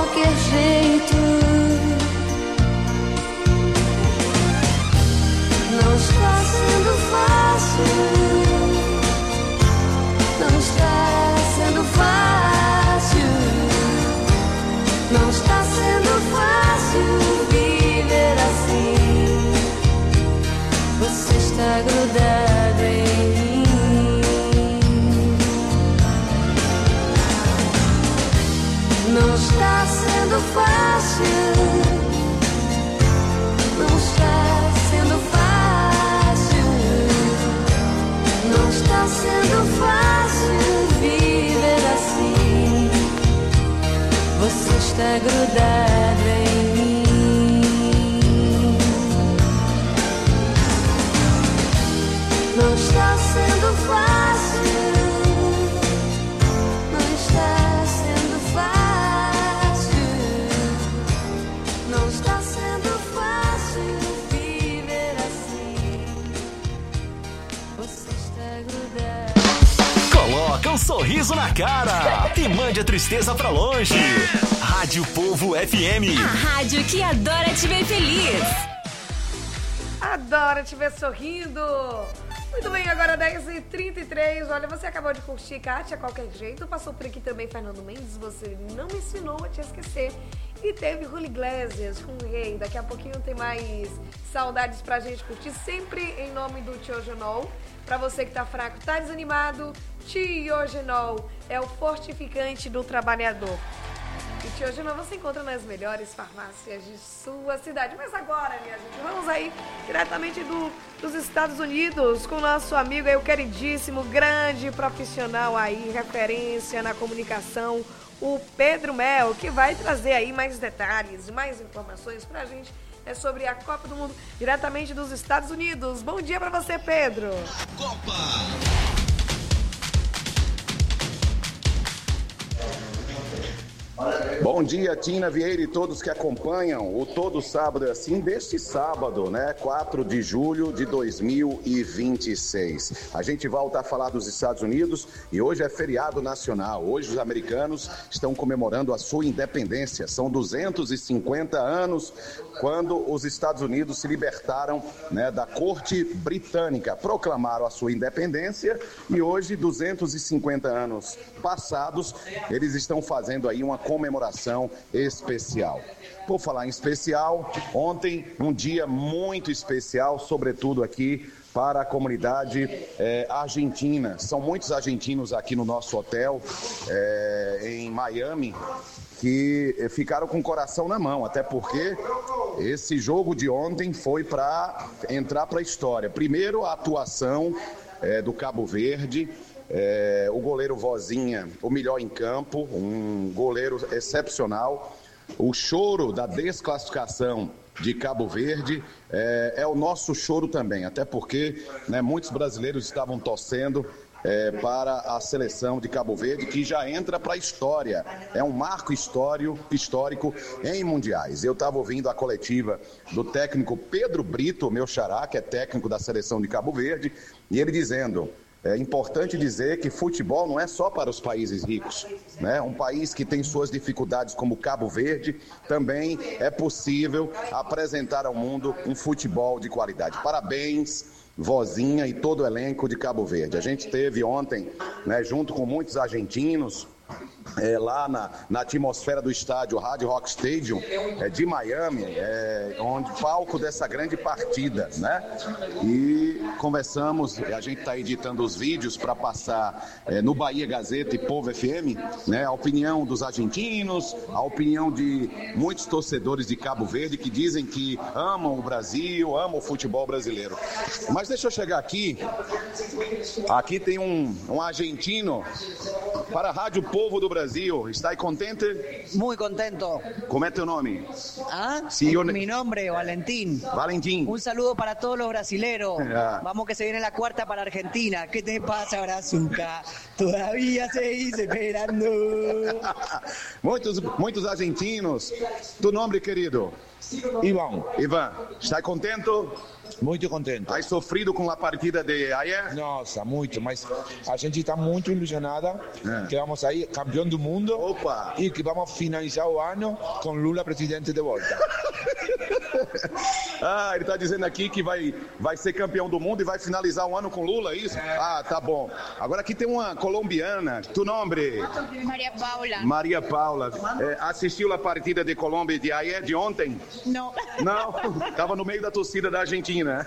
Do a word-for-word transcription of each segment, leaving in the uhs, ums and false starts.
qualquer jeito. Não está sendo fácil, não está sendo fácil, não está sendo fácil viver assim. Você está grudado em mim. Não está sendo fácil, não está sendo fácil, não está sendo fácil viver assim. Você está grudado em mim. Não está sendo fácil, não está sendo fácil, não está sendo fácil viver assim. Você está grudado. Coloca um sorriso na cara e mande a tristeza pra longe. Rádio Povo F M. A rádio que adora te ver feliz. Adora te ver sorrindo. Muito bem, agora dez e trinta e três. Olha, você acabou de curtir Kátia, qualquer jeito. Passou por aqui também Fernando Mendes. Você não me ensinou a te esquecer. E teve Julio Iglesias com o Rei. Daqui a pouquinho tem mais saudades pra gente curtir. Sempre em nome do Tiogenol. Pra você que tá fraco, tá desanimado, Tiogenol é o fortificante do trabalhador. E Tiogenol você encontra nas melhores farmácias de sua cidade. Mas agora, minha gente, vamos aí diretamente do, dos Estados Unidos com o nosso amigo aí, o queridíssimo, grande profissional aí, referência na comunicação, o Pedro Mel, que vai trazer aí mais detalhes, mais informações pra gente é sobre a Copa do Mundo diretamente dos Estados Unidos. Bom dia pra você, Pedro. Copa. Bom dia, Tina Vieira e todos que acompanham o Todo Sábado é Assim deste sábado, né? quatro de julho de dois mil e vinte e seis. A gente volta a falar dos Estados Unidos e hoje é feriado nacional. Hoje os americanos estão comemorando a sua independência. São duzentos e cinquenta anos quando os Estados Unidos se libertaram, né, da corte britânica. Proclamaram a sua independência e hoje, duzentos e cinquenta anos passados, eles estão fazendo aí uma comemoração especial. Por falar em especial, ontem um dia muito especial, sobretudo aqui para a comunidade é, argentina. São muitos argentinos aqui no nosso hotel é, em Miami que ficaram com o coração na mão, até porque esse jogo de ontem foi para entrar para a história. Primeiro, a atuação é, do Cabo Verde. É, o goleiro Vozinha, o melhor em campo, um goleiro excepcional. O choro da desclassificação de Cabo Verde é, é o nosso choro também, até porque, né, muitos brasileiros estavam torcendo é, para a seleção de Cabo Verde, que já entra para a história. É um marco histórico, histórico em mundiais. Eu estava ouvindo a coletiva do técnico Pedro Brito, meu xará, que é técnico da seleção de Cabo Verde, e ele dizendo: é importante dizer que futebol não é só para os países ricos, né? Um país que tem suas dificuldades como Cabo Verde, também é possível apresentar ao mundo um futebol de qualidade. Parabéns, Vozinha e todo o elenco de Cabo Verde. A gente teve ontem, né, junto com muitos argentinos, É, lá na, na atmosfera do estádio Hard Rock Stadium é, de Miami, é, onde palco dessa grande partida, né? E conversamos, a gente está editando os vídeos para passar é, no Bahia Gazeta e Povo F M, né? A opinião dos argentinos, a opinião de muitos torcedores de Cabo Verde que dizem que amam o Brasil, amam o futebol brasileiro. Mas deixa eu chegar aqui, aqui tem um, um argentino para a Rádio Povo do Brasil. ¿Está contente? Muy contento. ¿Cómo es tu nombre? ¿Ah? Sí, yo... Mi nombre, Valentín. Valentín. Un saludo para todos los brasileros. Yeah. Vamos que se viene la cuarta para Argentina. ¿Qué te pasa, Brazuca? Todavía seguís esperando. muitos, muitos argentinos. Tu nome, querido? Iván. Iván, está contento? Muito contente. Has sofrido com a partida de ayer? Nossa, muito, mas a gente está muito ilusionada É. que vamos sair campeão do mundo. Opa! E que vamos finalizar o ano com Lula presidente de volta. Ah, ele tá dizendo aqui que vai, vai ser campeão do mundo e vai finalizar o ano com Lula, é isso? Ah, tá bom. Agora aqui tem uma colombiana. Tu nome? María Paula. Maria Paula. É, assistiu a partida de Colômbia de ayer, de ontem? No. Não, tava no meio da torcida da Argentina.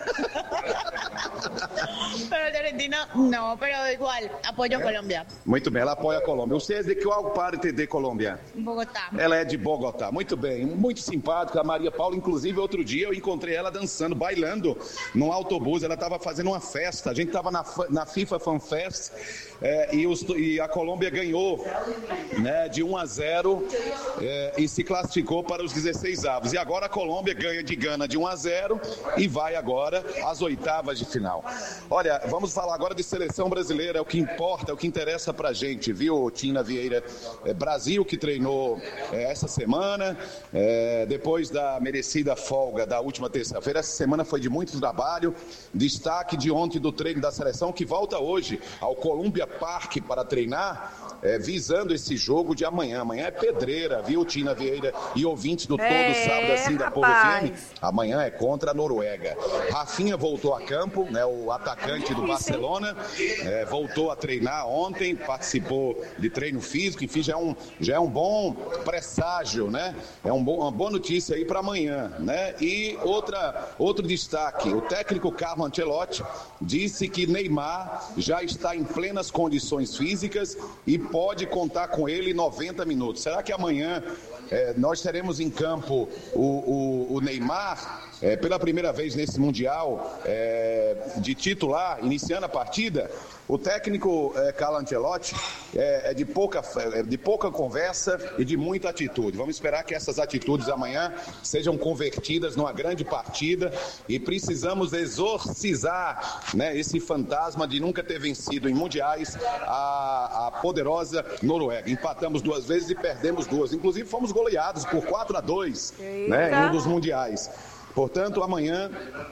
Pero de Argentina, no, pero igual, apoyo Colombia. Muito bem, ela apoia a Colômbia. Você é de qual parte de Colômbia? Bogotá. Ela é de Bogotá, muito bem, muito simpática, a Maria Paula, inclusive outro dia eu encontrei ela dançando, bailando num autobus, ela estava fazendo uma festa, a gente estava na, na FIFA Fan Fest é, e, os, e a Colômbia ganhou, né, de um a zero é, e se classificou para os dezesseis avos, e agora a Colômbia ganha de Gana de um a zero e vai agora às oitavas de final. Olha, vamos falar agora de seleção brasileira, é o que importa, é o que interessa pra gente, viu, Tina Vieira? É, Brasil que treinou é, essa semana, é, depois da merecida folga da última terça-feira, essa semana foi de muito trabalho, destaque de ontem do treino da seleção, que volta hoje ao Columbia Park para treinar, é, visando esse jogo de amanhã. Amanhã é pedreira, viu, Tina Vieira e ouvintes do É, Todo Sábado assim da Povo F M? rapaz. Amanhã é contra a Noruega. Rafinha voltou a campo, né, o atacante do Barcelona, é, voltou a treinar ontem, participou de treino físico, enfim, já é um, já é um bom presságio, né? É um bom, uma boa notícia aí para amanhã, né? E outra, outro destaque, o técnico Carlo Ancelotti disse que Neymar já está em plenas condições físicas e pode contar com ele noventa minutos. Será que amanhã é, nós teremos em campo o, o, o Neymar é, pela primeira vez nesse Mundial é, de titular, iniciando a partida? O técnico é, Carlo Ancelotti é, é, de pouca, é de pouca conversa e de muita atitude. Vamos esperar que essas atitudes amanhã sejam convertidas numa grande partida e precisamos exorcizar, né, esse fantasma de nunca ter vencido em mundiais a, a poderosa Noruega. Empatamos duas vezes e perdemos duas. Inclusive fomos goleados por quatro a dois, né, em um dos mundiais. Portanto, amanhã...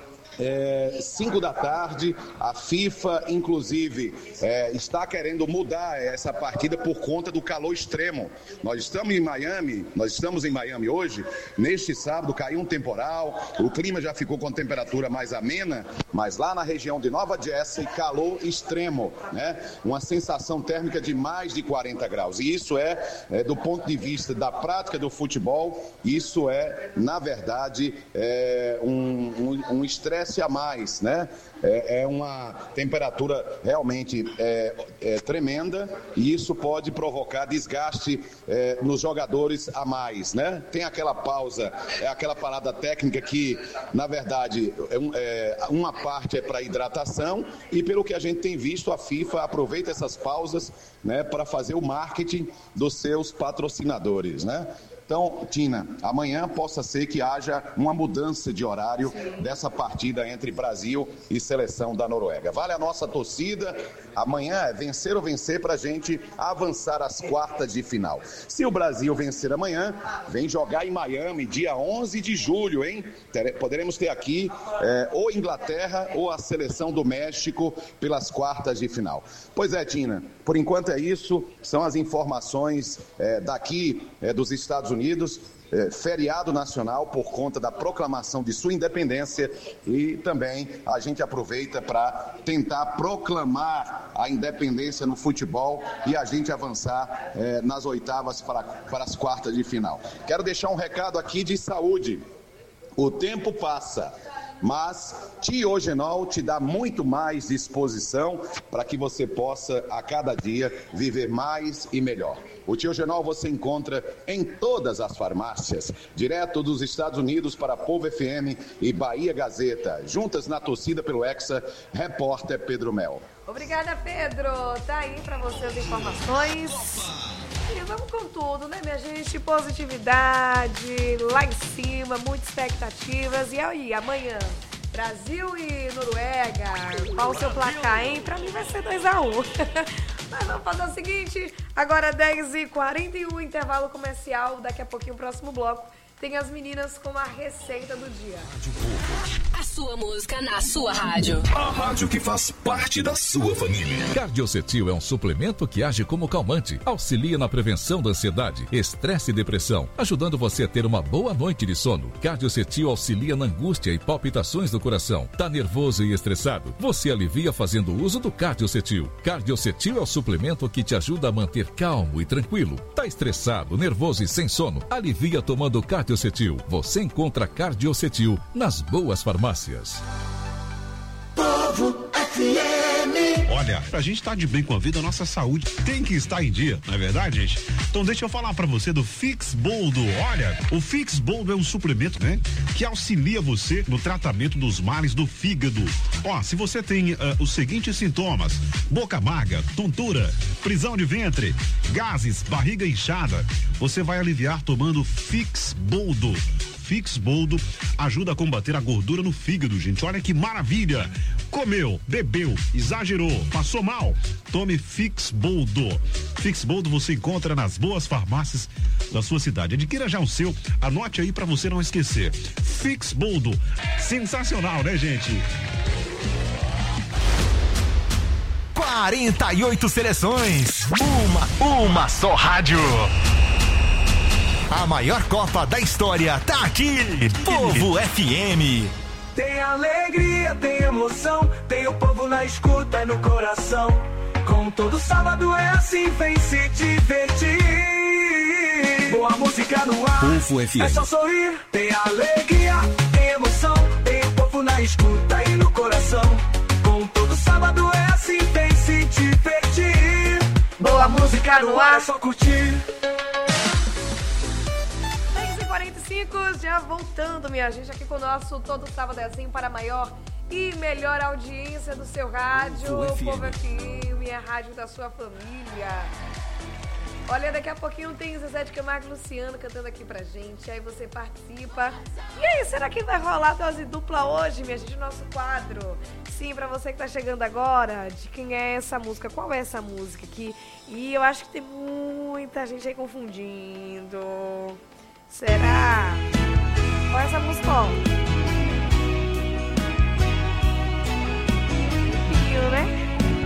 É, cinco da tarde, a FIFA, inclusive, é, está querendo mudar essa partida por conta do calor extremo. Nós estamos em Miami, nós estamos em Miami hoje, neste sábado caiu um temporal, o clima já ficou com temperatura mais amena, mas lá na região de Nova Jersey, calor extremo, né? Uma sensação térmica de mais de quarenta graus. E isso é, é do ponto de vista da prática do futebol, isso é, na verdade, é, um, um, um estresse a mais, né? É, é uma temperatura realmente é, é, tremenda e isso pode provocar desgaste é, nos jogadores a mais, né? Tem aquela pausa, é aquela parada técnica que, na verdade, é um, é, uma parte é para hidratação e, pelo que a gente tem visto, a FIFA aproveita essas pausas, né, para fazer o marketing dos seus patrocinadores, né? Então, Tina, amanhã possa ser que haja uma mudança de horário dessa partida entre Brasil e seleção da Noruega. Vale a nossa torcida. Amanhã é vencer ou vencer para a gente avançar às quartas de final. Se o Brasil vencer amanhã, vem jogar em Miami, dia onze de julho, hein? Poderemos ter aqui é, ou Inglaterra ou a seleção do México pelas quartas de final. Pois é, Tina, por enquanto é isso. São as informações é, daqui é, dos Estados Unidos. É, feriado nacional por conta da proclamação de sua independência e também a gente aproveita para tentar proclamar a independência no futebol e a gente avançar é, nas oitavas para, para as quartas de final. Quero deixar um recado aqui de saúde. O tempo passa, mas Tiogenol te dá muito mais disposição para que você possa, a cada dia, viver mais e melhor. O Tiogenol você encontra em todas as farmácias, direto dos Estados Unidos para Povo F M e Bahia Gazeta. Juntas na torcida pelo Hexa, repórter Pedro Mel. Obrigada, Pedro. Tá aí para você as informações. E vamos com tudo, né, minha gente? Positividade lá em cima, muitas expectativas. E aí, amanhã, Brasil e Noruega. Qual o seu placar, hein? Pra mim vai ser dois a um. Mas vamos fazer o seguinte, agora dez e quarenta e um, intervalo comercial. Daqui a pouquinho o próximo bloco tem as meninas com a receita do dia. A sua música na sua rádio. A rádio que faz parte da sua família. Cardiocetil é um suplemento que age como calmante, auxilia na prevenção da ansiedade, estresse e depressão, ajudando você a ter uma boa noite de sono. Cardiocetil auxilia na angústia e palpitações do coração. Tá nervoso e estressado? Você alivia fazendo uso do Cardiocetil. Cardiocetil é o suplemento que te ajuda a manter calmo e tranquilo. Tá estressado, nervoso e sem sono? Alivia tomando Cardiocetil. Você encontra Cardiocetil nas boas farmácias. Povo F M. Olha, pra gente estar de bem com a vida, a nossa saúde tem que estar em dia, não é verdade, gente? Então deixa eu falar pra você do Fix Boldo. Olha, o Fix Boldo é um suplemento, né, que auxilia você no tratamento dos males do fígado. Ó, se você tem uh, os seguintes sintomas: boca amarga, tontura, prisão de ventre, gases, barriga inchada, você vai aliviar tomando Fix Boldo. Fix Boldo ajuda a combater a gordura no fígado, gente. Olha que maravilha! Comeu, bebeu, exagerou, passou mal? Tome Fix Boldo. Fix Boldo você encontra nas boas farmácias da sua cidade. Adquira já o seu, anote aí pra você não esquecer. Fix Boldo. Sensacional, né, gente? quarenta e oito seleções. Uma, uma só rádio. A maior Copa da história tá aqui. Povo F M. Tem alegria, tem emoção, tem o povo na escuta e no coração. Com todo sábado é assim, vem se divertir. Boa música no ar, Povo F M. É só sorrir. Tem alegria, tem emoção, tem o povo na escuta e no coração. Com todo sábado é assim, vem se divertir. Boa música no ar, é só curtir. quarenta e cinco, já voltando, minha gente, aqui com o nosso Todo Sábado é Assim para a maior e melhor audiência do seu rádio, o Povo F M, a rádio da sua família. Olha, daqui a pouquinho tem Zezé de Camargo e Luciano cantando aqui pra gente, aí você participa. E aí, será que vai rolar dose dupla hoje, minha gente, no nosso quadro? Sim, pra você que tá chegando agora, de quem é essa música, qual é essa música aqui? E eu acho que tem muita gente aí confundindo. Será? Qual é essa música? Pio, né?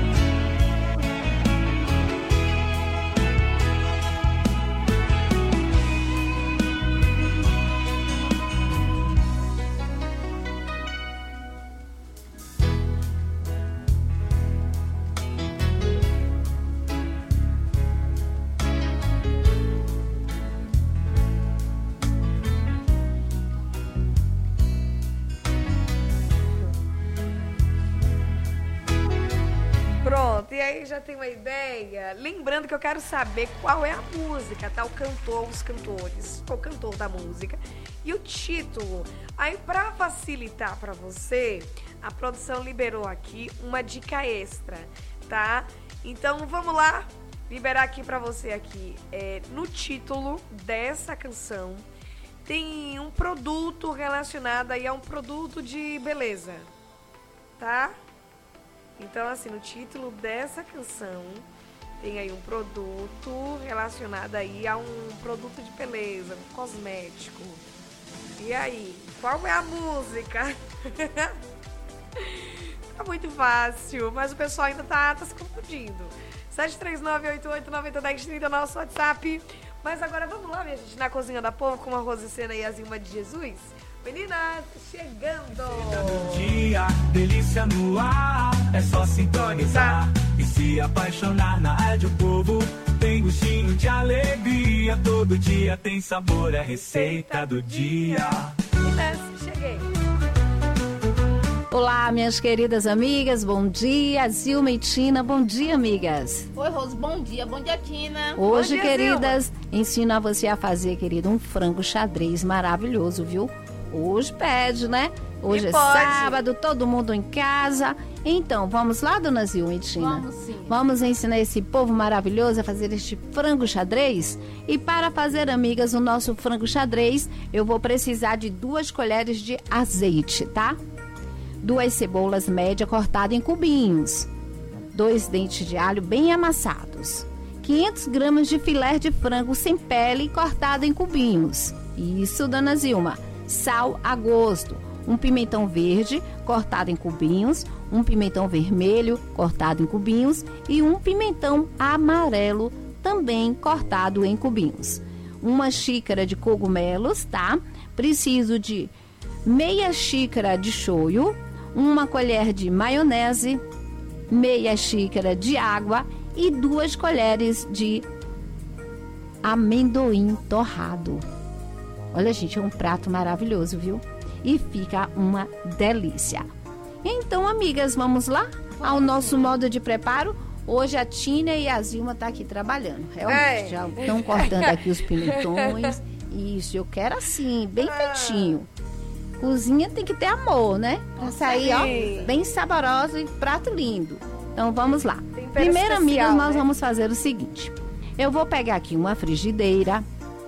Pronto, e aí já tem uma ideia? Lembrando que eu quero saber qual é a música, tá? O cantor, os cantores, o cantor da música e o título. Aí, pra facilitar pra você, a produção liberou aqui uma dica extra, tá? Então, vamos lá, liberar aqui pra você aqui. É, no título dessa canção, tem um produto relacionado aí a um produto de beleza, tá? Então, assim, no título dessa canção tem aí um produto relacionado aí a um produto de beleza, um cosmético. E aí, qual é a música? Tá muito fácil, mas o pessoal ainda tá, tá se confundindo. sete três nove, oito oito nove zero um zero três zero, nosso WhatsApp. Mas agora vamos lá, minha gente, na Cozinha da Povo com a Rosicena e a Zilma de Jesus. Meninas, chegando! Do dia, delícia no ar, é só sintonizar e se apaixonar na Rádio Povo. Tem gostinho de alegria, todo dia tem sabor, é receita do dia. Meninas, cheguei! Olá, minhas queridas amigas, bom dia, Zilma e Tina, bom dia, amigas. Oi, Rose, bom dia, bom dia, Tina. Hoje, dia, queridas, Zilma. ensino a você a fazer, querida, um frango xadrez maravilhoso, viu? Hoje pede, né? Hoje e é pode. sábado, todo mundo em casa. Então, vamos lá, dona Zilma e Tina? Vamos sim. Vamos ensinar esse povo maravilhoso a fazer este frango xadrez? E para fazer, amigas, o nosso frango xadrez, eu vou precisar de duas colheres de azeite, tá? Duas cebolas médias cortadas em cubinhos. Dois dentes de alho bem amassados. quinhentos gramas de filé de frango sem pele cortado em cubinhos. Isso, dona Zilma. Sal a gosto. Um pimentão verde cortado em cubinhos, um pimentão vermelho cortado em cubinhos e um pimentão amarelo também cortado em cubinhos. Uma xícara de cogumelos, tá? Preciso de meia xícara de shoyu, uma colher de maionese, meia xícara de água e duas colheres de amendoim torrado. Olha, gente, é um prato maravilhoso, viu? E fica uma delícia. Então, amigas, vamos lá ao nosso modo de preparo. Hoje a Tina e a Zilma tá aqui trabalhando. Realmente, já estão cortando aqui os pimentões. Isso, eu quero assim, bem feitinho. Cozinha tem que ter amor, né? Pra sair, ó, bem saboroso e prato lindo. Então, vamos lá. Primeiro, amigas, nós né? vamos fazer o seguinte. Eu vou pegar aqui uma frigideira.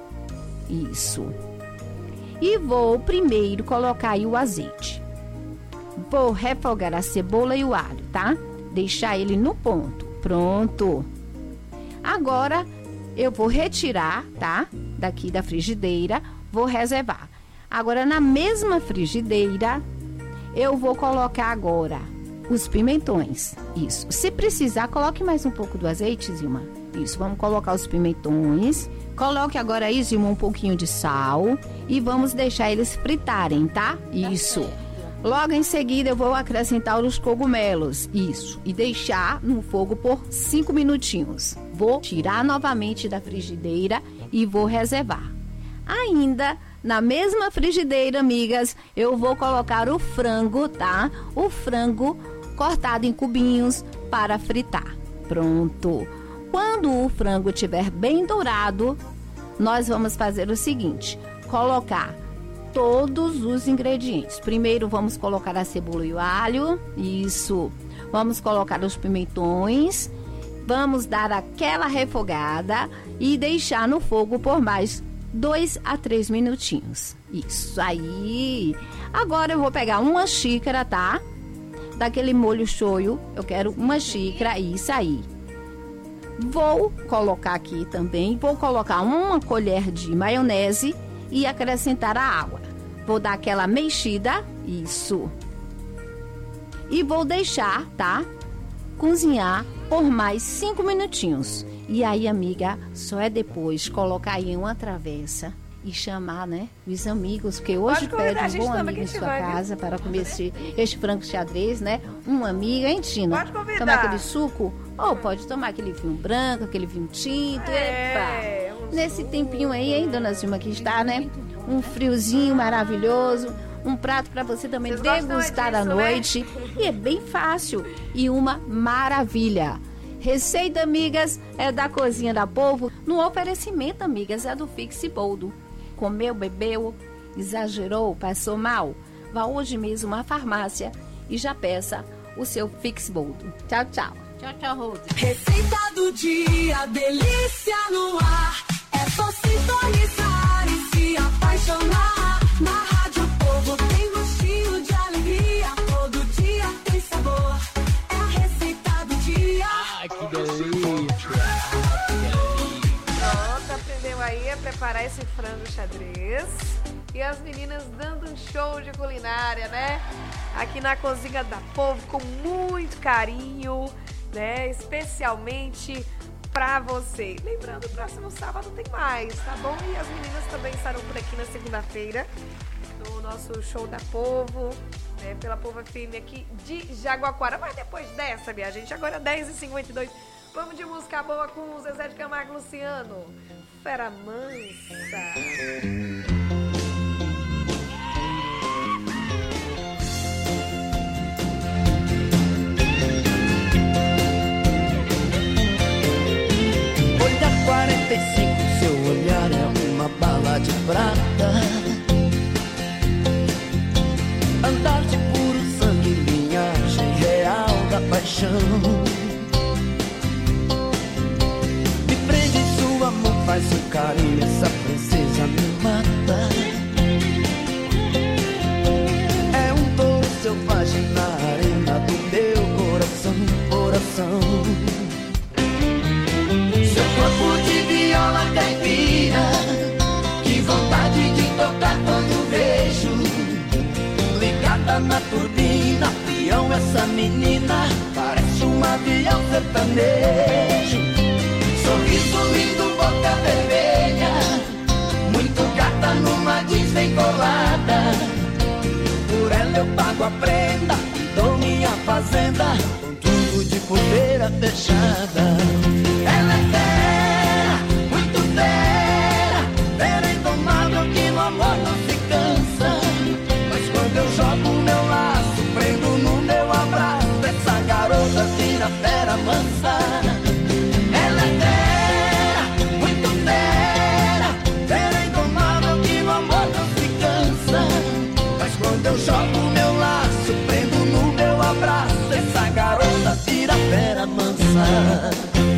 Isso. E vou primeiro colocar aí o azeite. Vou refogar a cebola e o alho, tá? Deixar ele no ponto. Pronto. Agora, eu vou retirar, tá? Daqui da frigideira. Vou reservar. Agora, na mesma frigideira, eu vou colocar agora os pimentões. Isso. Se precisar, coloque mais um pouco do azeite, Zilma. Isso. Vamos colocar os pimentões. Coloque agora aí, Zilma, um pouquinho de sal. E vamos deixar eles fritarem, tá? Isso. Logo em seguida, eu vou acrescentar os cogumelos. Isso. E deixar no fogo por cinco minutinhos. Vou tirar novamente da frigideira e vou reservar. Ainda na mesma frigideira, amigas, eu vou colocar o frango, tá? O frango cortado em cubinhos para fritar. Pronto. Quando o frango estiver bem dourado, nós vamos fazer o seguinte: colocar todos os ingredientes. Primeiro vamos colocar a cebola e o alho. Isso. Vamos colocar os pimentões. Vamos dar aquela refogada e deixar no fogo por mais dois a três minutinhos. Isso aí. Agora eu vou pegar uma xícara, tá? Daquele molho shoyu. Eu quero uma xícara. Isso aí. Vou colocar aqui também, vou colocar uma colher de maionese e acrescentar a água. Vou dar aquela mexida, isso. E vou deixar, tá? Cozinhar por mais cinco minutinhos. E aí, amiga, só é depois colocar aí em uma travessa e chamar, né, os amigos, porque hoje pede um bom amigo em sua casa para comer este, este frango xadrez, né? Um amigo, hein, Tina? Pode convidar. Tomar aquele suco, ou pode tomar aquele vinho branco, aquele vinho tinto. É, epa! Nesse tempinho aí, hein, dona Zilma, que está, né? Um friozinho maravilhoso, um prato para você também Vocês degustar à noite. Né? E é bem fácil e uma maravilha. Receita, amigas, é da Cozinha da Povo. No oferecimento, amigas, é do Fixboldo. Comeu, bebeu, exagerou, passou mal? Vá hoje mesmo à farmácia e já peça o seu Fixboldo. Tchau, tchau. Tchau, tchau, Rose. Receita do dia, delícia no ar. É só sintonizar e se apaixonar. Na Rádio Povo tem gostinho de alegria. Todo dia tem sabor. É a receita do dia. Ai, que delícia. Pronto, aprendeu aí a preparar esse frango xadrez. E as meninas dando um show de culinária, né? Aqui na Cozinha da Povo, com muito carinho, né? Especialmente pra você. Lembrando, próximo sábado tem mais, tá bom? E as meninas também estarão por aqui na segunda-feira, no nosso show da Povo, né? Pela Povo F M aqui de Jaguaquara. Mas depois dessa, minha gente, agora dez e cinquenta e dois. Vamos de música boa com o Zezé de Camargo e Luciano. Fera mansa. quarenta e cinco, seu olhar é uma bala de prata. Andar de puro sangue, linhagem real da paixão. Me prende em sua mão, faz um carinho, essa princesa menina parece um avião sertanejo. Sorriso lindo, boca vermelha, muito gata numa jeans bem colada. Por ela eu pago a prenda e dou minha fazenda, com tudo de poeira fechada. Ela é fera, muito fera, fera indomável que no amor não se cansa. Mas quando eu jogo meu laço, prendo no meu abraço, essa garota vira fera mansa. Ela é fera, muito fera, fera indomável que no amor não se cansa. Mas quando eu jogo meu laço, prendo no meu abraço, essa garota vira fera mansa.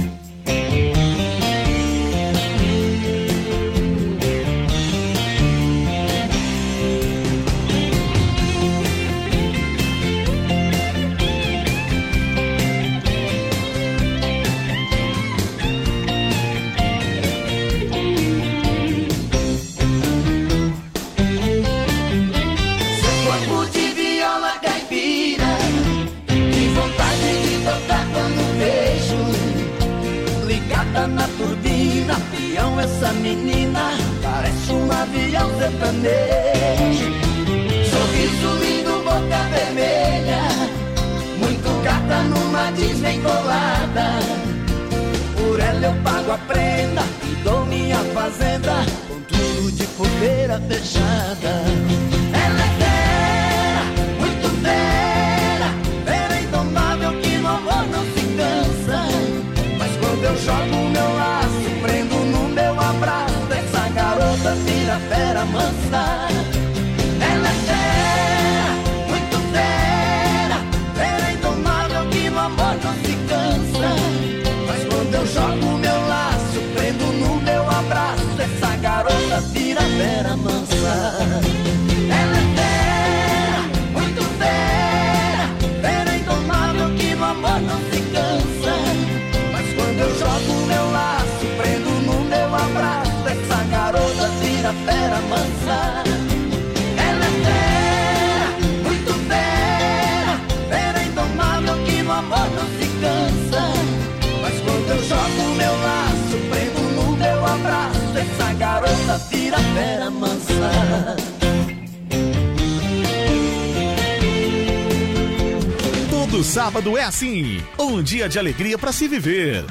Na turbina, avião, essa menina parece um avião sertanejo. Sorriso lindo, boca vermelha, muito gata numa jeans bem colada. Por ela eu pago a prenda e dou minha fazenda, com tudo de poeira fechada. Ela é fera, muito fera, fera indomável que no amor não se cansa. Quando eu jogo meu laço, prendo no meu abraço, essa garota vira fera mansa. Ela é fera, muito fera, fera indomável que no amor não se cansa. Mas quando eu jogo meu laço, prendo no meu abraço, essa garota vira fera mansa. Ela é fera, muito fera, fera indomável que no amor não se cansa. Quando eu jogo meu laço, prendo no meu abraço, essa garota vira fera mansa. Ela é fera, muito fera, fera indomável que no amor não se cansa. Mas quando eu jogo meu laço, prendo no meu abraço, essa garota vira fera mansa. Todo sábado é assim, um dia de alegria para se viver.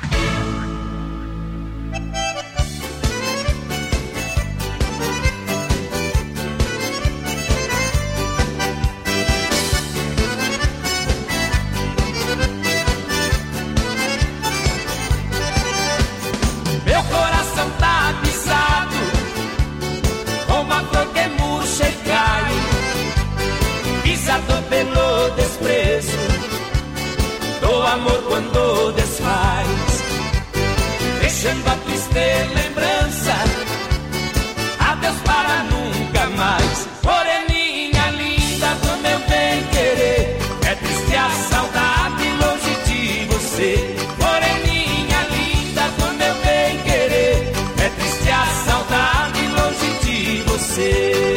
Meu coração tá pisado, com uma flor que murcha e cai, pisado pelo desprezo do amor quando desfaz, deixando a triste lembrança, adeus para nunca mais. Moreninha linda do meu bem querer, é triste a saudade longe de você. Moreninha linda do meu bem querer, é triste a saudade longe de você.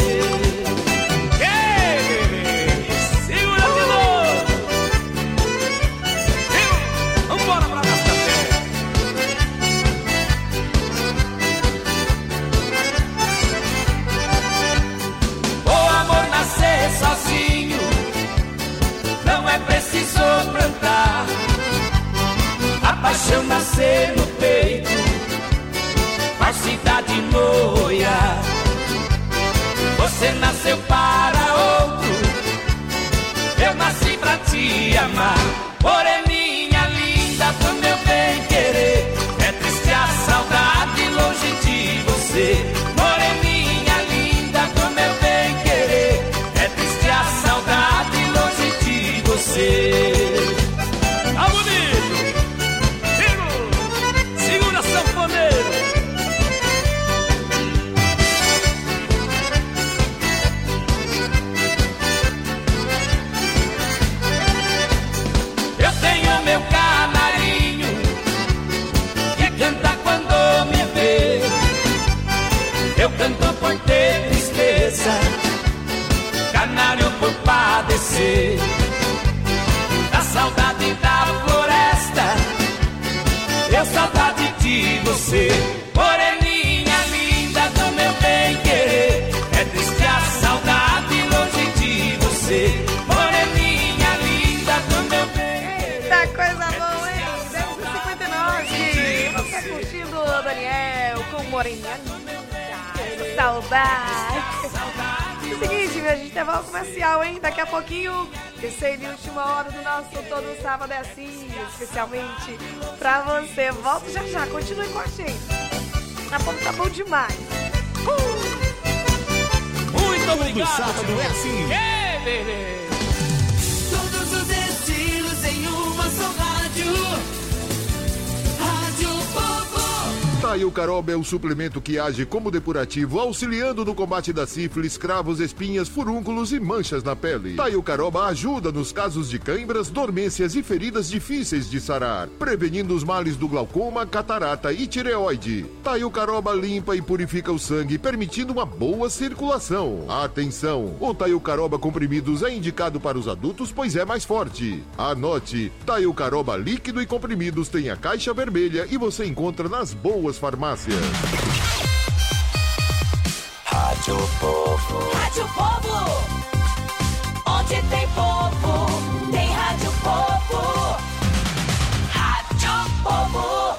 Sozinho, não é preciso plantar. A paixão nascer no peito, falsidade no olhar. Você nasceu para outro, eu nasci pra te amar. Moreninha linda do meu bem querer, é triste a saudade longe de você. Moreninha linda do meu bem querer, é triste a saudade longe de você. Tá bonito! Vigo! Segura sanfoneiro! Eu tenho meu canarinho que canta quando me vê. Eu canto por ter tristeza, canário por padecer. Das de você. Moreninha linda do meu bem querer, é triste a saudade longe de você. Moreninha linda do meu bem querer. Eita, coisa boa, hein? dez e cinquenta e nove. Você curtindo o Daniel com Moreninha linda. Saudade. É o seguinte, minha gente, tem voz comercial, hein? Daqui a pouquinho, terceira e última hora do nosso Todo Sábado é Assim, especialmente pra você. Volto já já, continue com a gente. A ponta tá bom demais. Uh! Muito obrigado. Todo sábado é assim. É, bebê. Todos os estilos em uma só rádio. Rádio Povo. Taio Caroba é o suplemento que age como depurativo, auxiliando no combate da sífilis, cravos, espinhas, furúnculos e manchas na pele. Taio Caroba ajuda nos casos de cãibras, dormências e feridas difíceis de sarar, prevenindo os males do glaucoma, catarata e tireoide. Taio Caroba limpa e purifica o sangue, permitindo uma boa circulação. Atenção! O Taio Caroba comprimidos é indicado para os adultos, pois é mais forte. Anote, Taio Caroba líquido e comprimidos tem a caixa vermelha e você encontra nas boas farmácias. Rádio Povo. Rádio Povo. Onde tem povo, tem Rádio Povo. Rádio Povo.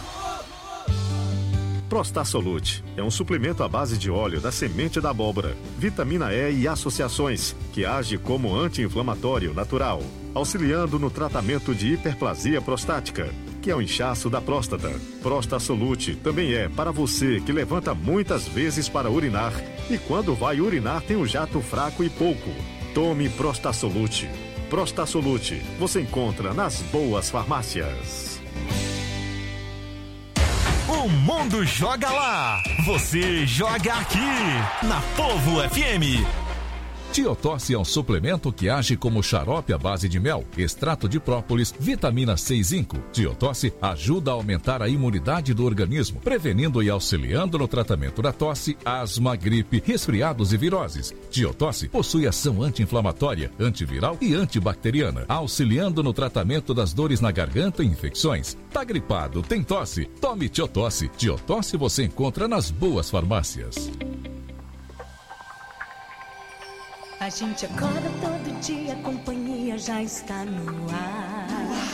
Prostasolute é um suplemento à base de óleo da semente da abóbora, vitamina E e associações, que age como anti-inflamatório natural, auxiliando no tratamento de hiperplasia prostática, que é o inchaço da próstata. Prostasolute também é para você que levanta muitas vezes para urinar e quando vai urinar tem um jato fraco e pouco. Tome Prostasolute. Prostasolute você encontra nas boas farmácias. O mundo joga lá, você joga aqui, na Povo F M. Tiotosse é um suplemento que age como xarope à base de mel, extrato de própolis, vitamina C e zinco. Tiotosse ajuda a aumentar a imunidade do organismo, prevenindo e auxiliando no tratamento da tosse, asma, gripe, resfriados e viroses. Tiotosse possui ação anti-inflamatória, antiviral e antibacteriana, auxiliando no tratamento das dores na garganta e infecções. Tá gripado, tem tosse? Tome Tiotosse. Tiotosse você encontra nas boas farmácias. A gente acorda todo dia, a companhia já está no ar.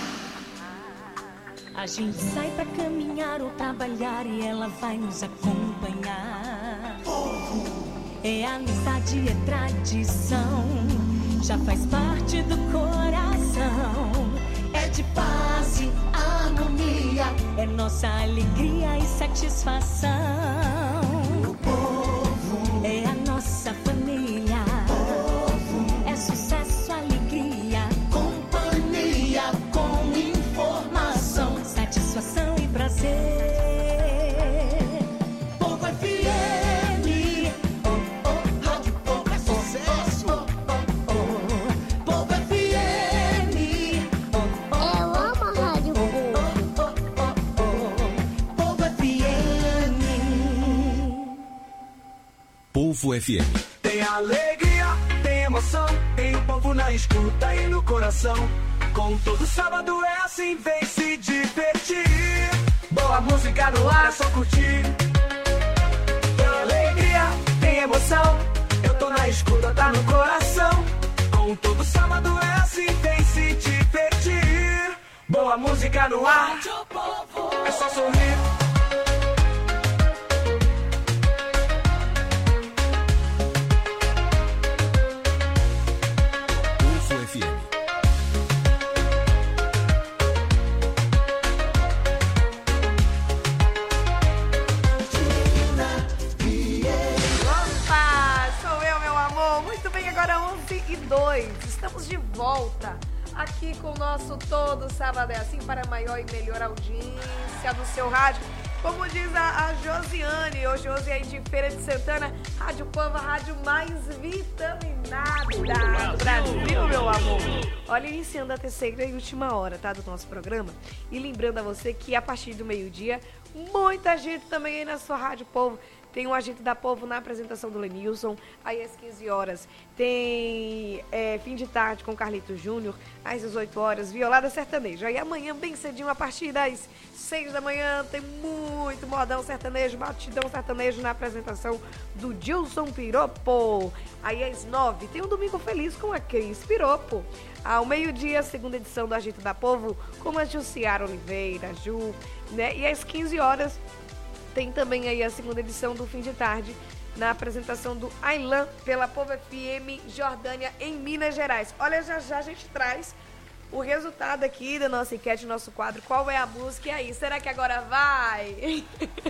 A gente sai pra caminhar ou trabalhar e ela vai nos acompanhar. É amizade, é tradição, já faz parte do coração. É de paz e harmonia, é nossa alegria e satisfação. O povo é a nossa família. Sucesso, alegria, companhia, com informação, satisfação e prazer. Povo F M, oh, oh, Rádio Povo é sucesso. Oh, oh, oh, Povo F M, oh, oh, eu amo a Rádio Povo. Oh, oh, oh, oh, Povo F M. Povo F M. Tem alegria, tem emoção, tem o povo na escuta e no coração. Com todo sábado é assim, vem se divertir. Boa música no ar, é só curtir. Tem alegria, tem emoção, eu tô na escuta, tá no coração. Com todo sábado é assim, vem se divertir. Boa música no ar, é só sorrir. Estamos de volta aqui com o nosso Todo Sábado é Assim para maior e melhor audiência do seu rádio. Como diz a, a Josiane, hoje hoje aí de Feira de Santana, Rádio Povo, a rádio mais vitaminada do Brasil, meu amor. Olha, iniciando a terceira e última hora, tá, do nosso programa. E lembrando a você que a partir do meio-dia, muita gente também aí na sua Rádio Povo tem o Agito da Povo na apresentação do Lenilson. Aí às quinze horas tem é, Fim de Tarde com Carlito Júnior. Às dezoito horas, Violada Sertaneja. Aí amanhã, bem cedinho, a partir das seis da manhã, tem muito modão sertanejo, batidão sertanejo na apresentação do Dilson Piropo. Aí às nove, tem um Domingo Feliz com a Cris Piropo. Ao meio-dia, a segunda edição do Agito da Povo, com a Jussiara Oliveira, a Ju, né? E às quinze horas, tem também aí a segunda edição do Fim de Tarde, na apresentação do Ailan, pela Povo F M Jordânia, em Minas Gerais. Olha, já já a gente traz o resultado aqui da nossa enquete, nosso quadro, qual é a música, e aí, será que agora vai?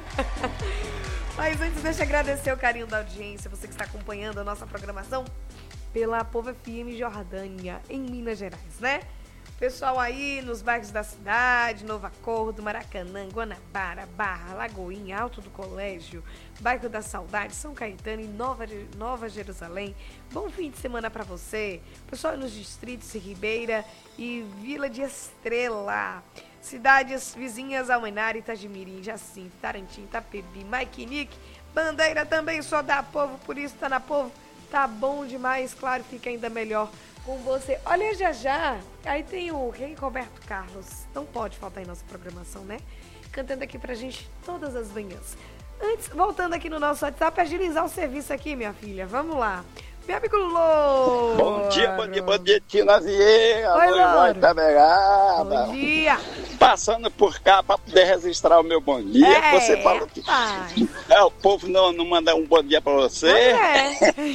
Mas antes, deixa eu agradecer o carinho da audiência, você que está acompanhando a nossa programação pela Povo F M Jordânia, em Minas Gerais, né? Pessoal aí nos bairros da cidade, Novo Acordo, Maracanã, Guanabara, Barra, Lagoinha, Alto do Colégio, Bairro da Saudade, São Caetano e Nova, Nova Jerusalém. Bom fim de semana para você. Pessoal nos distritos de Ribeira e Vila de Estrela. Cidades vizinhas ao Menara, Itajimirim, Jacinto, Tarantim, Itapebi, Maikinique, Bandeira também só dá Povo, por isso tá na Povo. Tá bom demais, claro, fica ainda melhor com você. Olha, já já, aí tem o Rei Roberto Carlos, não pode faltar em nossa programação, né? Cantando aqui pra gente todas as manhãs. Antes, voltando aqui no nosso WhatsApp, agilizar o serviço aqui, minha filha, vamos lá. Meu amigo Lô! Bom dia, bom dia, bom dia, Tina Vieira. Oi, Lô! Bom dia! Passando por cá para poder registrar o meu bom dia. É, você falou que é, o povo não, não manda um bom dia para você. É.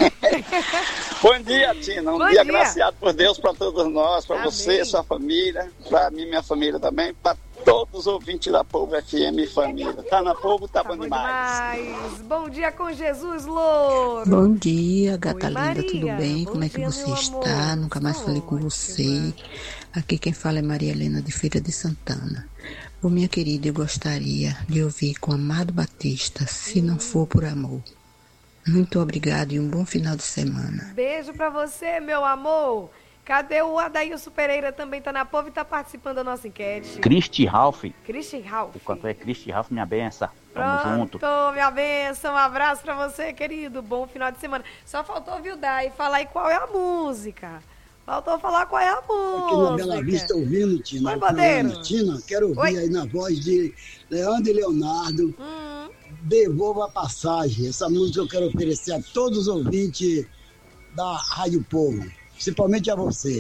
Bom dia, Tina. Um bom dia, dia agraciado por Deus para todos nós, para você, sua família, para mim, minha família também, para todos os ouvintes da Povo F M e família. Tá na Povo, tá, tá bom, bom demais. demais. Bom dia com Jesus, Louro. Bom dia, gata linda, Maria. tudo bem? Bom Como é que dia, você está? Amor. Nunca mais falei com você. Aqui quem fala é Maria Helena de Feira de Santana. Ô, minha querida, eu gostaria de ouvir com Amado Batista, Se Não For Por Amor. Muito obrigada e um bom final de semana. Beijo pra você, meu amor. Cadê o Adailson Pereira? Também tá na Povo e tá participando da nossa enquete. Cristi Ralph. Cristi Ralph. O cantor é Cristi Ralph, minha benção. Tamo Pronto, junto. minha benção. Um abraço pra você, querido. Bom final de semana. Só faltou ouvir o Dai e falar aí qual é a música. Faltou falar qual é a música. Aqui na Bela Vista ouvindo, Tina. Oi, Bandeira. Tina, quero ouvir Oi. aí na voz de Leandro e Leonardo. Hum. Devolva a passagem. Essa música eu quero oferecer a todos os ouvintes da Rádio Povo. Principalmente a você.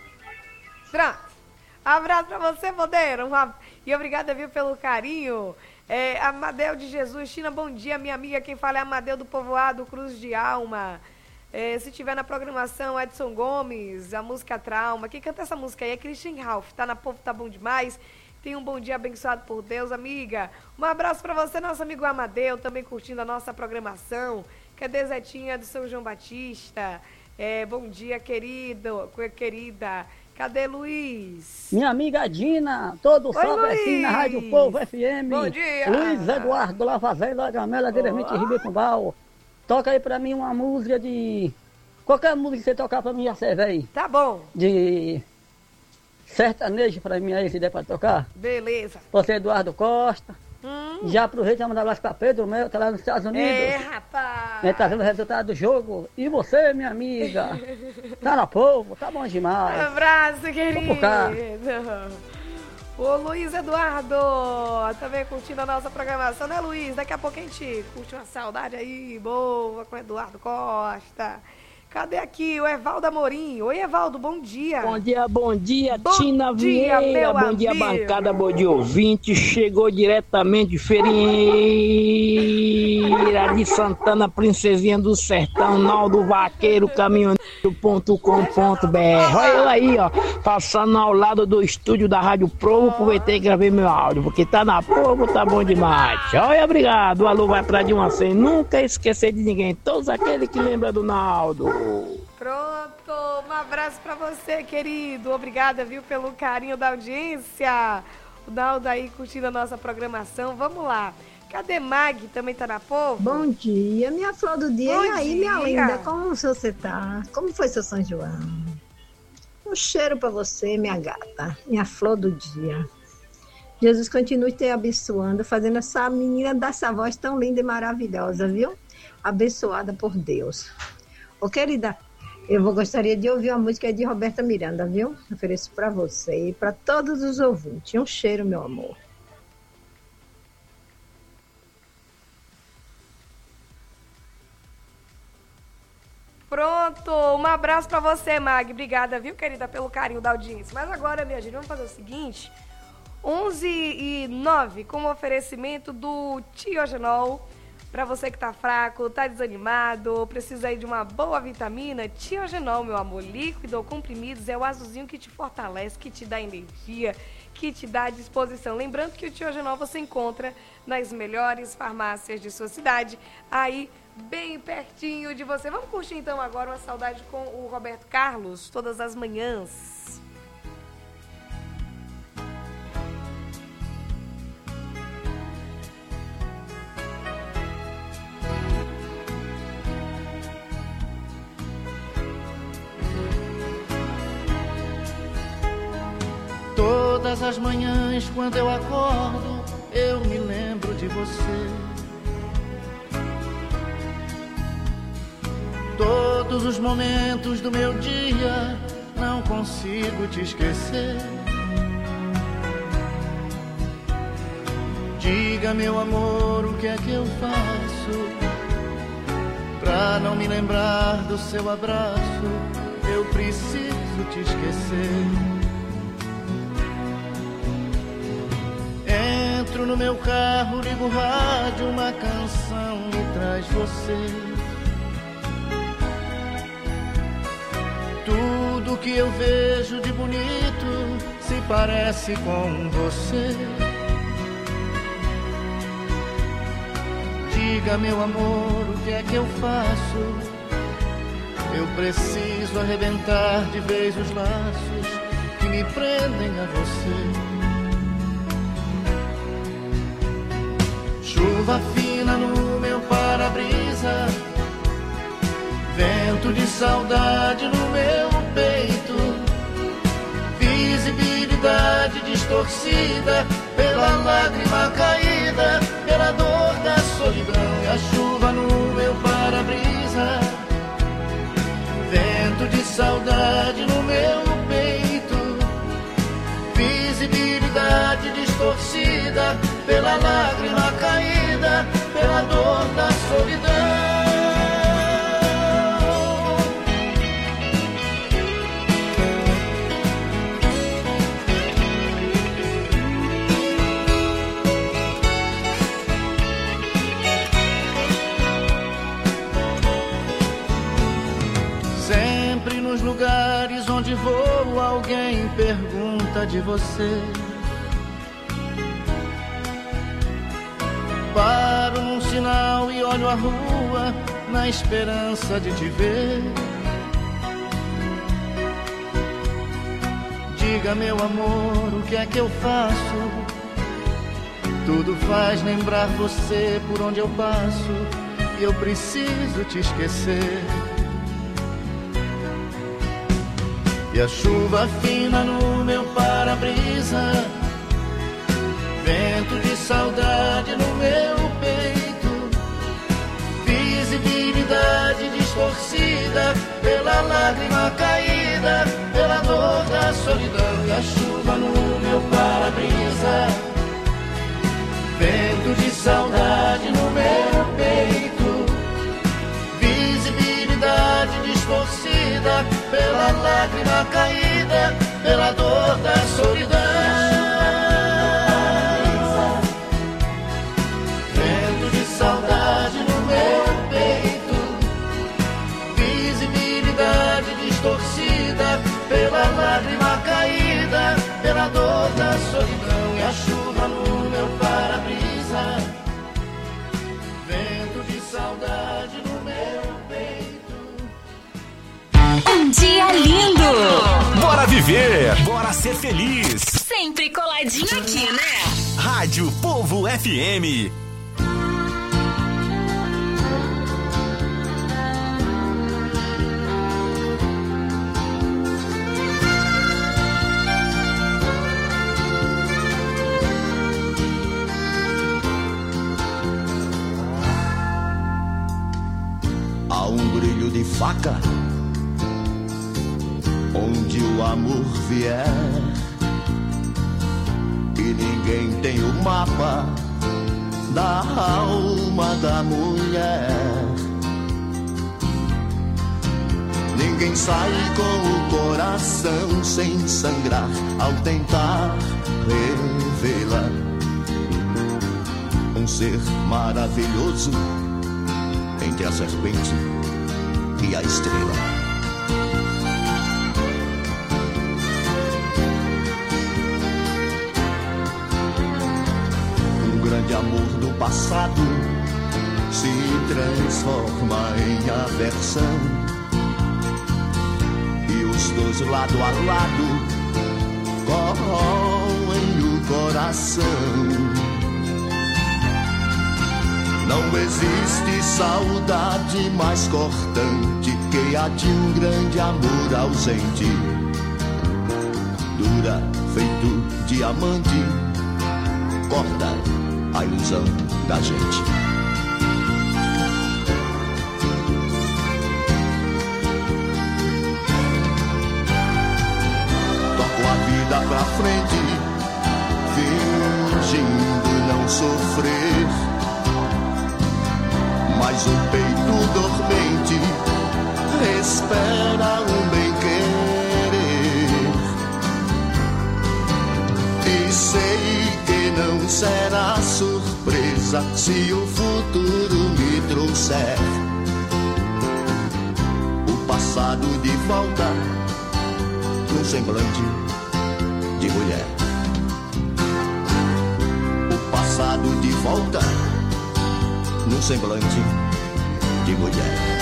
Pronto. Abraço pra você, Bandeira. Uma... E obrigada, viu, pelo carinho. É, Amadeu de Jesus. Tina, bom dia. Minha amiga, quem fala é Amadeu do Povoado, Cruz de Alma. É, se tiver na programação, Edson Gomes, a música Trauma. Quem canta essa música aí é Christian Ralph. Tá na Povo, tá bom demais. Tenha um bom dia abençoado por Deus, amiga. Um abraço pra você, nosso amigo Amadeu, também curtindo a nossa programação. Cadê Zetinha do São João Batista? É, bom dia, querido, querida. Cadê Luiz? Minha amiga Dina, todo sábado assim na Rádio Povo F M. Bom dia. Luiz Eduardo Lavazela, Gamela, diretamente de Ribeirão Pombal. Toca aí pra mim uma música de... Qualquer música que você tocar pra mim já serve aí. Tá bom. De sertanejo pra mim aí, se der pra tocar. Beleza. Você, Eduardo Costa. Hum. Já aproveita e mandar lá pra Pedro Mel, tá lá nos Estados Unidos. É, rapaz. Ele tá vendo o resultado do jogo. E você, minha amiga? Tá na Povo, tá bom demais. Abraço, querido. Vou por cá. O Luiz Eduardo, também curtindo a nossa programação, né, Luiz? Daqui a pouco a gente curte uma saudade aí, boa, com o Eduardo Costa. Cadê aqui o Evaldo Amorim? Oi, Evaldo, bom dia. Bom dia, bom dia, bom Tina dia, Vieira. meu Bom dia, amigo. bancada, bom dia, ouvinte. Chegou diretamente de Feira de Santana, Princesinha do Sertão, Naldo Vaqueiro, caminhoneiro ponto com ponto b r. Olha eu aí, ó, passando ao lado do estúdio da Rádio Provo, aproveitei e gravei meu áudio, porque tá na Provo, tá bom demais. Olha, obrigado. O alô vai pra Dilma sem nunca esquecer de ninguém. Todos aqueles que lembram do Naldo. Pronto, um abraço pra você, querido. Obrigada, viu, pelo carinho da audiência. O Naldo aí curtindo a nossa programação. Vamos lá. Cadê Mag? Também tá na Povo? Bom dia, minha flor do dia. Bom e aí, dia. minha linda, como você tá? Como foi seu São João? Um cheiro pra você, minha gata, minha flor do dia. Jesus continue te abençoando, fazendo essa menina dessa voz tão linda e maravilhosa, viu? Abençoada por Deus. Ô, querida, eu vou, gostaria de ouvir uma música de Roberta Miranda, viu? Ofereço para você e para todos os ouvintes. Um cheiro, meu amor. Pronto, um abraço pra você, Mag. Obrigada, viu, querida, pelo carinho da audiência. Mas agora, minha gente, vamos fazer o seguinte. onze e nove, com o oferecimento do Tiogenol. Pra você que tá fraco, tá desanimado, precisa aí de uma boa vitamina, Tiogenol, meu amor, líquido ou comprimidos, é o azulzinho que te fortalece, que te dá energia, que te dá disposição. Lembrando que o Tiogenol você encontra nas melhores farmácias de sua cidade, aí bem pertinho de você. Vamos curtir então agora uma saudade com o Roberto Carlos, todas as manhãs. Todas as manhãs quando eu acordo, eu me lembro de você. Todos os momentos do meu dia, não consigo te esquecer. Diga, meu amor, o que é que eu faço pra não me lembrar do seu abraço? Eu preciso te esquecer. Entro no meu carro, ligo o rádio, uma canção me traz você. Tudo que eu vejo de bonito se parece com você. Diga, meu amor, o que é que eu faço? Eu preciso arrebentar de vez os laços que me prendem a você. Chuva fina no meu para-brisa, vento de saudade no meu peito, visibilidade distorcida pela lágrima caída, pela dor da solidão. E a chuva no meu para-brisa, vento de saudade no meu peito, visibilidade distorcida pela lágrima caída, pela dor da solidão. Sempre nos lugares onde vou, alguém pergunta de você. Paro num sinal e olho a rua na esperança de te ver. Diga, meu amor, o que é que eu faço? Tudo faz lembrar você por onde eu passo, e eu preciso te esquecer. E a chuva fina no meu para-brisa, vento de saudade no meu peito, visibilidade distorcida pela lágrima caída, pela dor da solidão. E a chuva no meu para-brisa, vento de saudade no meu peito, visibilidade distorcida pela lágrima caída, pela dor da solidão. Saudade no meu peito, visibilidade distorcida pela lágrima caída, pela dor da solidão. E a chuva no meu para-brisa, vento de saudade no meu peito. Um dia lindo! Bora viver, bora ser feliz. Sempre coladinho aqui, né? Rádio Povo F M. há um brilho de faca onde o amor vier, e ninguém tem o mapa da alma da mulher. Ninguém sai com o coração sem sangrar ao tentar revê-la. Um ser maravilhoso entre a serpente e a estrela. De amor do passado se transforma em aversão, e os dois lado a lado corroem o coração. Não existe saudade mais cortante que a de um grande amor ausente. Dura feito diamante, corta a ilusão da gente. Toco a vida pra frente, fingindo não sofrer, mas o peito dormente espera um bem-querer. E sei que não será surpresa se o futuro me trouxer o passado de volta num semblante de mulher. O passado de volta num semblante de mulher.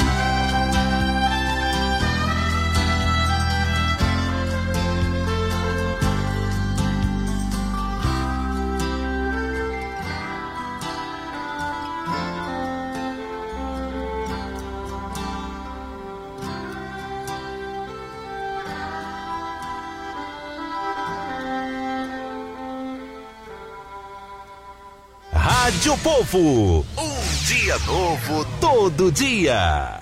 Rádio Povo, um dia novo todo dia.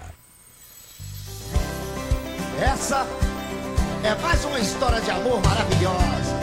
Essa é mais uma história de amor maravilhosa.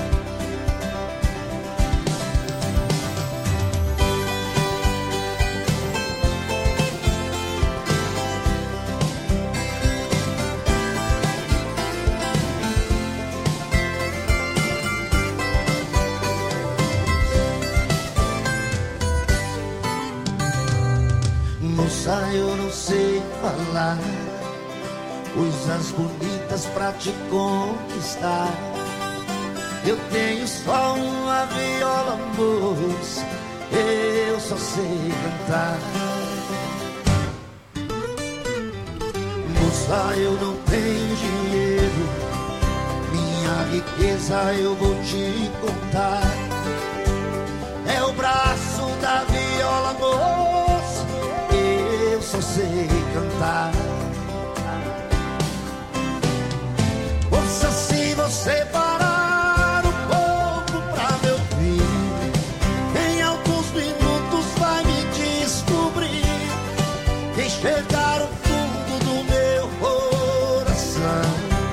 Moça, eu não sei falar coisas bonitas pra te conquistar. Eu tenho só uma viola, moça, eu só sei cantar. Moça, eu não tenho dinheiro, minha riqueza eu vou te contar. É o braço da viola, moça, eu só sei cantar. Moça, se você parar um pouco pra me ouvir, em alguns minutos vai me descobrir, enxergar o fundo do meu coração.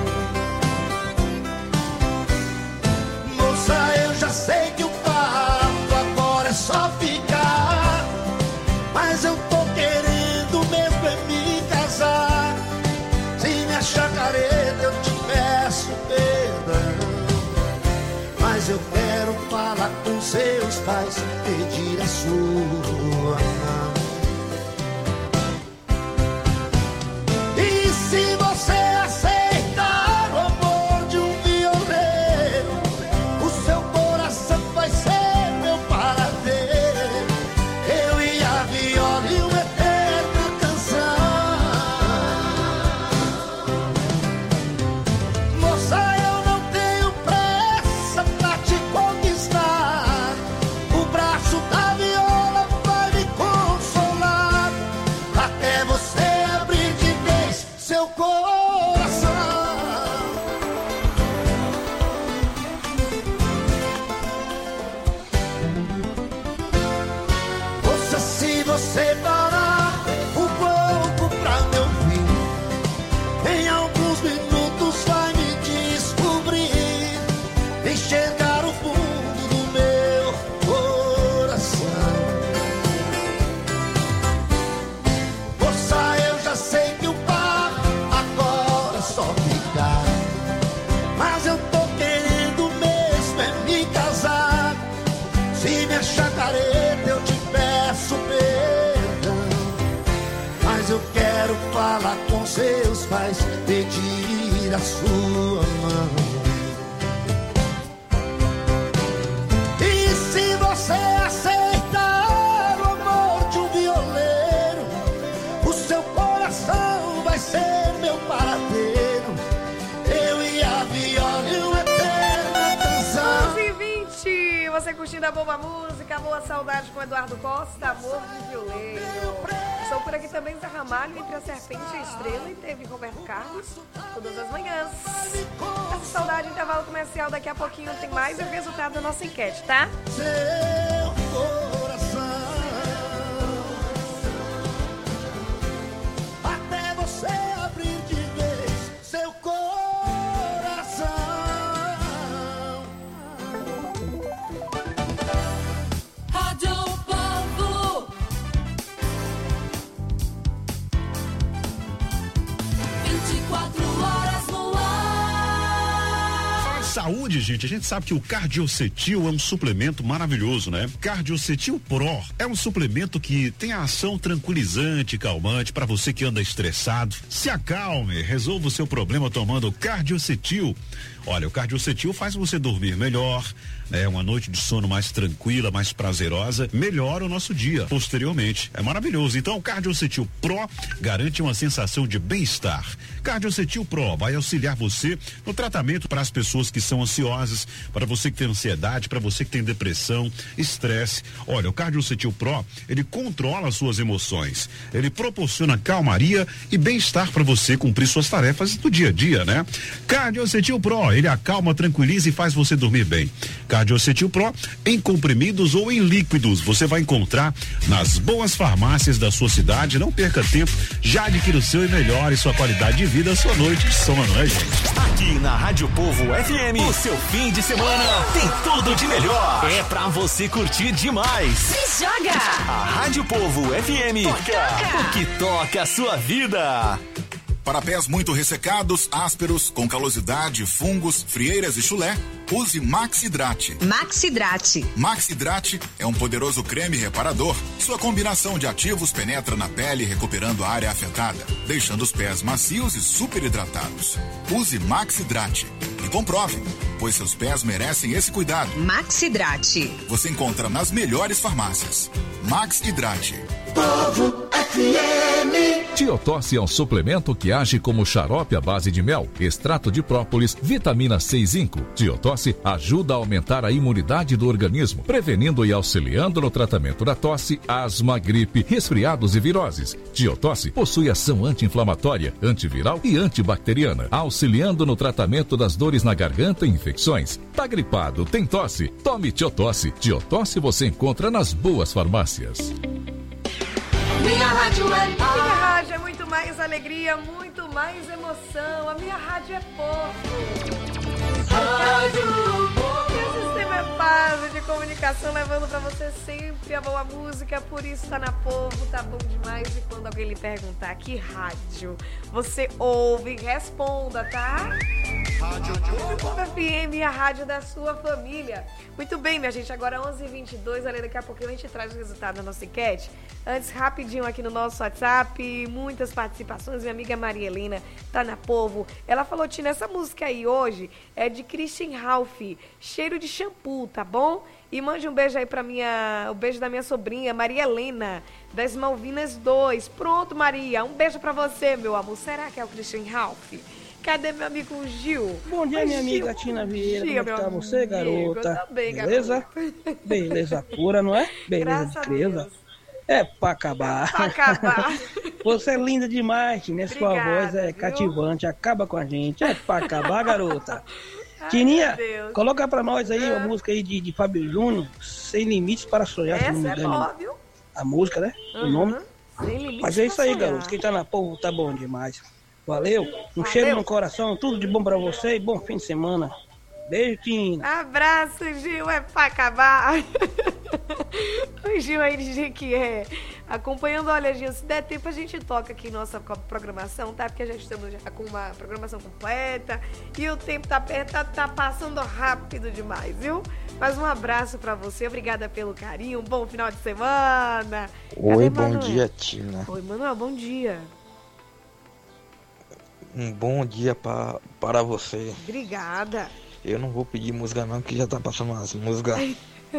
Moça, eu já sei que o papo agora é só ficar, mas eu tô querendo mesmo é me casar. Se me achar careta eu te peço perdão, mas eu quero falar com seus pais, pedir a sua mão. E se você aceitar o amor de um violeiro, o seu coração vai ser meu paradeiro, eu e a viola e uma eterna canção. Moça, eu não tenho pressa pra te conquistar, o braço da viola quero falar com seus pais, pedir a sua mão. E se você aceitar o amor de um violeiro, o seu coração vai ser meu paradeiro. Eu e a viola e uma eterna canção. onze e vinte, você curtindo a boa música, boa saudade com Eduardo Costa, Amor de Violeiro. Sou por aqui também Zé Ramalho, entre a Serpente e a Estrela, e teve Roberto Carlos, todas as manhãs. Essa saudade, intervalo comercial, daqui a pouquinho tem mais o resultado da nossa enquete, tá? Seu coração, até você abrir de vez seu coração. Rádio Povo. vinte e quatro horas no ar. Saúde, gente. A gente sabe que o Cardiocetil é um suplemento maravilhoso, né? Cardiocetil Pro é um suplemento que tem a ação tranquilizante, calmante para você que anda estressado. Se acalme, resolva o seu problema tomando o Cardiocetil. Olha, o Cardiocetil faz você dormir melhor, né? Uma noite de sono mais tranquila, mais prazerosa, melhora o nosso dia posteriormente. É maravilhoso. Então, o Cardiocetil Pro garante uma sensação de bem-estar. Cardiocetil Pro vai auxiliar você no tratamento para as pessoas que são ansiosas, para você que tem ansiedade, para você que tem depressão, estresse. Olha, o Cardiocetil Pro, ele controla as suas emoções. Ele proporciona calmaria e bem-estar para você cumprir suas tarefas do dia a dia, né? Cardiocetil Pro, ele acalma, tranquiliza e faz você dormir bem. Cardiocetil Pro em comprimidos ou em líquidos, você vai encontrar nas boas farmácias da sua cidade. Não perca tempo, já adquira o seu e melhore sua qualidade de vida, sua noite de sono, não é, gente? Aqui na Rádio Povo F M, o seu fim de semana tem tudo de melhor. É pra você curtir demais. Se joga! A Rádio Povo F M toca o que toca a sua vida. Para pés muito ressecados, ásperos, com calosidade, fungos, frieiras e chulé, use Maxidrate. Maxidrate. Maxidrate é um poderoso creme reparador. Sua combinação de ativos penetra na pele, recuperando a área afetada, deixando os pés macios e super hidratados. Use Maxidrate e comprove, pois seus pés merecem esse cuidado. Maxidrate. Você encontra nas melhores farmácias. Maxidrate. Povo F M. Tiotosse é um suplemento que age como xarope à base de mel, extrato de própolis, vitamina C e zinco. Tiotosse ajuda a aumentar a imunidade do organismo, prevenindo e auxiliando no tratamento da tosse, asma, gripe, resfriados e viroses. Tiotosse possui ação anti-inflamatória, antiviral e antibacteriana, auxiliando no tratamento das dores na garganta e infecções. Tá gripado, tem tosse? Tome Tiotosse. Tiotosse você encontra nas boas farmácias. Minha rádio é Minha rádio é muito mais alegria, muito mais emoção. A minha rádio é Povo. Rádio Povo. E o sistema é base de comunicação, levando pra você sempre a boa música. Por isso tá na Povo, tá bom demais. E quando alguém lhe perguntar que rádio você ouve, responda, tá? Rádio Povo F M, a rádio da sua família. Muito bem, minha gente, agora onze e vinte e dois, ali daqui a pouquinho a gente traz o resultado da nossa enquete. Antes, rapidinho aqui no nosso WhatsApp, muitas participações. Minha amiga Maria Helena tá na Povo. Ela falou, Tina, essa música aí hoje é de Christian Ralph, Cheiro de Shampoo, tá bom? E mande um beijo aí pra minha, o beijo da minha sobrinha, Maria Helena, das Malvinas dois. Pronto, Maria, um beijo pra você, meu amor. Será que é o Christian Ralph? Cadê meu amigo Gil? Bom dia, Oi, minha Gil. amiga Tina Vieira. Dia, Como é que meu tá você, amigo? garota? Também, Beleza? garota. Beleza pura, não é? Beleza Graças de a creza. Deus. É pra acabar. Pra acabar. Você é linda demais, Tina. Sua Obrigada, voz é viu? cativante. Acaba com a gente. É pra acabar, garota. Ai, Tininha, meu Deus. coloca pra nós aí Ah. uma música aí de, de Fábio Júnior, Sem Limites para Sonhar. se não me Essa é engano. boa, viu? A música, né? O Uhum. nome. Sem limites Mas é isso pra aí, sonhar. garoto. Quem tá na Povo tá bom demais. Valeu. Um Valeu. cheiro no coração. Tudo de bom pra você e bom fim de semana. Beijo, Tina. Abraço, Gil, é pra acabar. O Gil aí de que é. Acompanhando, olha, Gil, se der tempo a gente toca aqui nossa programação, tá? Porque a gente estamos já com uma programação completa e o tempo tá perto, tá, tá passando rápido demais, viu? Mas um abraço pra você, obrigada pelo carinho, um bom final de semana. Oi, Cadê bom Manuel? dia, Tina. Oi, Manuel, bom dia. Um bom dia pra, para você. Obrigada. Eu não vou pedir música não, que já tá passando umas músicas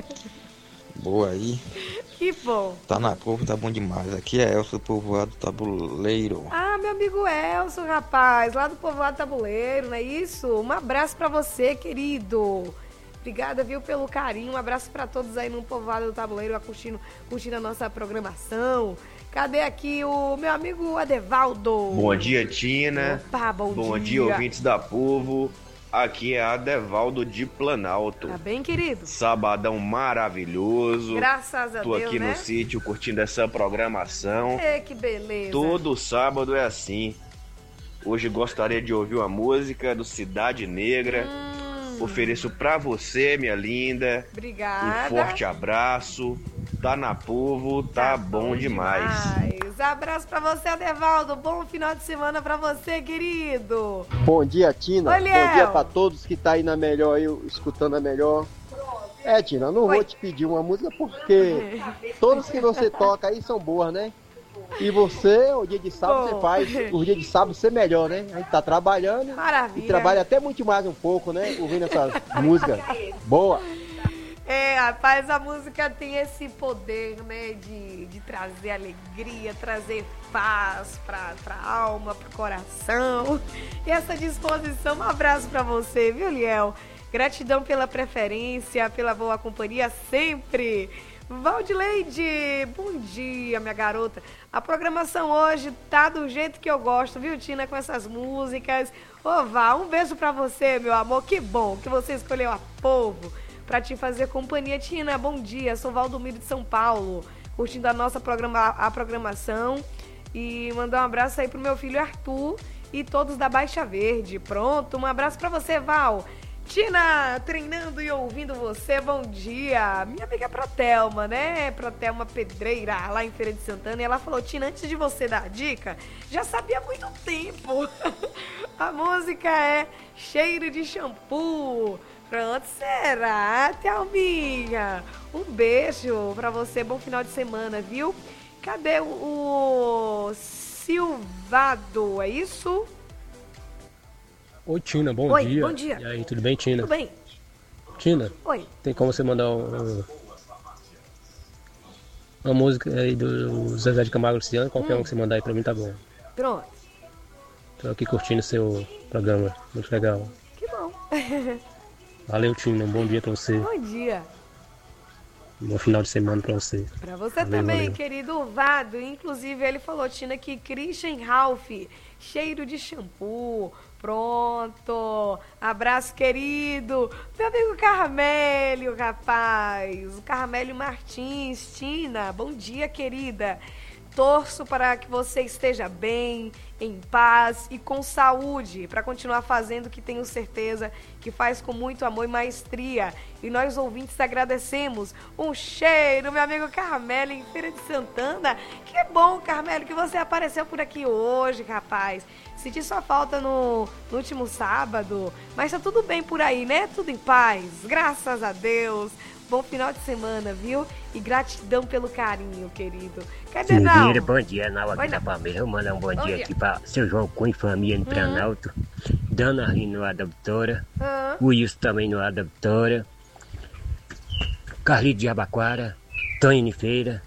boa aí. Que bom. Tá na Povo, tá bom demais. Aqui é Elcio, Povoado Tabuleiro. Ah, meu amigo Elcio, rapaz, lá do Povoado Tabuleiro, não é isso? Um abraço pra você, querido. Obrigada, viu, pelo carinho. Um abraço pra todos aí no Povoado do Tabuleiro, curtindo, curtindo a nossa programação. Cadê aqui o meu amigo Adevaldo? Bom dia, Tina. Opa, bom, bom dia. dia, ouvintes da Povo. Aqui é Adevaldo de Planalto. Tá bem, querido? Sabadão maravilhoso. Graças a Tô Deus, aqui né? no sítio curtindo essa programação. É, que beleza. Todo sábado é assim. Hoje gostaria de ouvir uma música do Cidade Negra. Hum. Ofereço pra você, minha linda. Obrigada. Um forte abraço. Tá na Povo, tá, tá bom, bom demais. demais. Abraço pra você, Adevaldo. Bom final de semana pra você, querido. Bom dia, Tina. Oi, bom dia pra todos que tá aí na melhor, eu escutando a melhor. É, Tina, não Oi. vou te pedir uma música porque todos que você toca aí são boas, né? E você, o dia de sábado, Bom. você faz o dia de sábado ser melhor, né? A gente tá trabalhando. Maravilha. E trabalha até muito mais um pouco, né? Ouvindo essas músicas boas. É, rapaz, a música tem esse poder, né? De, de trazer alegria, trazer paz pra, pra alma, pro coração. E essa disposição, um abraço pra você, viu, Liel? Gratidão pela preferência, pela boa companhia sempre. Valdileide, bom dia, minha garota. A programação hoje tá do jeito que eu gosto, viu, Tina, com essas músicas. Ô, Val, um beijo pra você, meu amor. Que bom que você escolheu a Povo pra te fazer companhia. Tina, bom dia. Sou Valdomiro de São Paulo, curtindo a nossa programa, a programação. E mandar um abraço aí pro meu filho Arthur e todos da Baixa Verde. Pronto, um abraço pra você, Val. Tina, treinando e ouvindo você, bom dia. Minha amiga Protelma, né? Protelma Pedreira, lá em Feira de Santana. E ela falou, Tina, antes de você dar a dica, já sabia há muito tempo. A música é Cheiro de Shampoo. Pronto, será, Thelminha? Um beijo pra você, bom final de semana, viu? Cadê o, o Silvado, é isso? Oi, Tina, bom Oi, dia. bom dia. E aí, tudo bem, Tina? Tudo bem. Tina? Oi. Tem como você mandar um, uma música aí do Zezé de Camargo e Luciano? Qualquer hum. um que você mandar aí pra mim tá bom. Pronto. Tô aqui curtindo seu programa, muito legal. Que bom. Valeu, Tina, um bom dia pra você. Bom dia. Um bom final de semana pra você. Pra você valeu, também, valeu. querido Vado. Inclusive, ele falou, Tina, que Christian Ralph, cheiro de shampoo. Pronto. Abraço, querido. Meu amigo Carmélio, rapaz. O Carmélio Martins. Tina, bom dia, querida. Torço para que você esteja bem, em paz e com saúde, para continuar fazendo o que tenho certeza que faz com muito amor e maestria. E nós, ouvintes, agradecemos. Um cheiro, meu amigo Carmelo, em Feira de Santana. Que bom, Carmelo, que você apareceu por aqui hoje, rapaz. Senti sua falta no, no último sábado, mas tá tudo bem por aí, né? Tudo em paz, graças a Deus. Bom final de semana, viu? E gratidão pelo carinho, querido. Cadê Nau? Bom dia, Nau aqui da Palmeiras. Vou mandar um bom, bom dia, dia aqui para seu João Cunha, família no Planalto. Hum. Dana Arlindo no Adaptora. Hum. O Wilson também no Adaptora. Carlito de Abaquara. Tony Feira.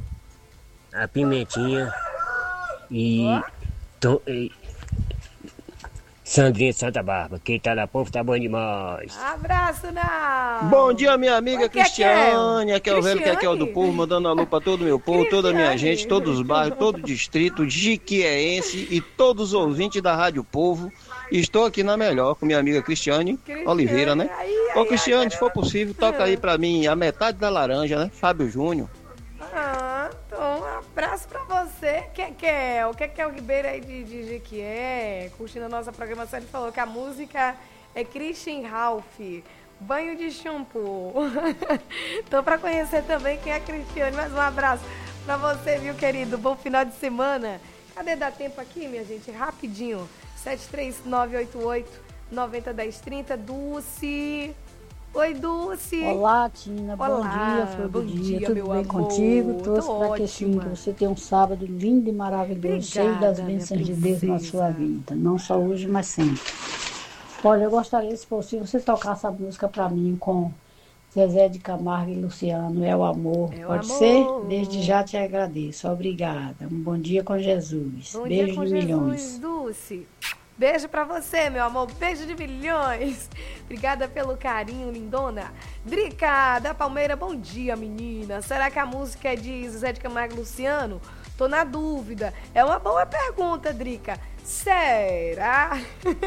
A Pimentinha. E... To, e Sandrinha de Santa Bárbara. Quem tá na Povo tá bom demais. Abraço, não. Bom dia, minha amiga Oi, Cristiane. Aqui é o velho que é o do povo, mandando alô pra todo o meu povo, Cristiane. Toda a minha gente, todos os bairros, todo o distrito, jiquieense e todos os ouvintes da Rádio Povo. Estou aqui na melhor com minha amiga Cristiane, Cristiane. Oliveira, né? Ai, ai, Ô, Cristiane, ai, se for possível, toca aí pra mim a metade da laranja, né? Fábio Júnior. Ah, então, um abraço pra você. Quem que é? O que é o Ribeiro aí de, de Jequié, curtindo a nossa programação, ele falou que a música é Christian Ralph, banho de shampoo. Então, pra conhecer também quem é a Cristiane, mais um abraço pra você, viu, querido? Bom final de semana. Cadê? Dá tempo aqui, minha gente? Rapidinho. sete três nove oito oito nove zero um zero três zero, Dulce. Oi, Dulce. Olá, Tina. Olá, bom dia, flor do bom dia. dia, Tudo meu bem amor? contigo? Torço Tô para que sim, ótima. que você tenha um sábado lindo e maravilhoso, cheio das Obrigada, bênçãos de minha Deus na sua vida. Não só hoje, mas sempre. Olha, eu gostaria, se possível, você tocar essa música para mim com Zezé de Camargo e Luciano, É o Amor. É o Pode amor. ser? Desde já te agradeço. Obrigada. Um bom dia com Jesus. Bom Beijo dia com de Jesus, milhões. Dulce. Beijo pra você, meu amor. Beijo de milhões. Obrigada pelo carinho, lindona. Drica, da Palmeira, bom dia, menina. Será que a música é de Zezé de Camargo e Luciano? Tô na dúvida. É uma boa pergunta, Drica. Será?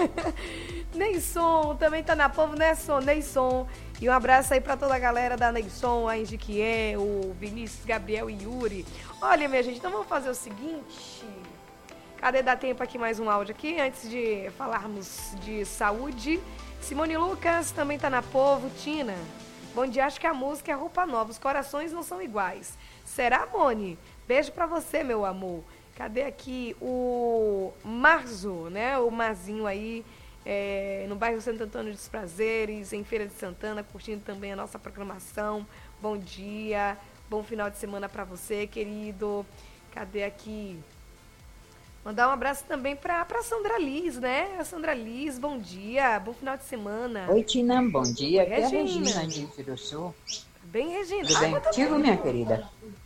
Neisson, também tá na povo, né, Som? Neisson. E um abraço aí pra toda a galera da Neisson, a Indiquié, o Vinícius, Gabriel e Yuri. Olha, minha gente, então vamos fazer o seguinte. Cadê? Dá tempo aqui mais um áudio aqui, antes de falarmos de saúde. Simone Lucas também tá na povo. Tina, bom dia, acho que a música é Roupa Nova, os corações não são iguais. Será, Moni? Beijo pra você, meu amor. Cadê aqui o Marzo, né? O Mazinho aí, é, no bairro Santo Antônio dos Prazeres, em Feira de Santana, curtindo também a nossa programação. Bom dia, bom final de semana pra você, querido. Cadê aqui? Mandar um abraço também pra, pra Sandra Liz, né? A Sandra Liz, bom dia, bom final de semana. Oi, Tina, bom dia. Oi, Aqui é a Regina. Regina de Firuçu. Tá bem, Regina? Tudo bem Ah, tá contigo, bem. minha querida?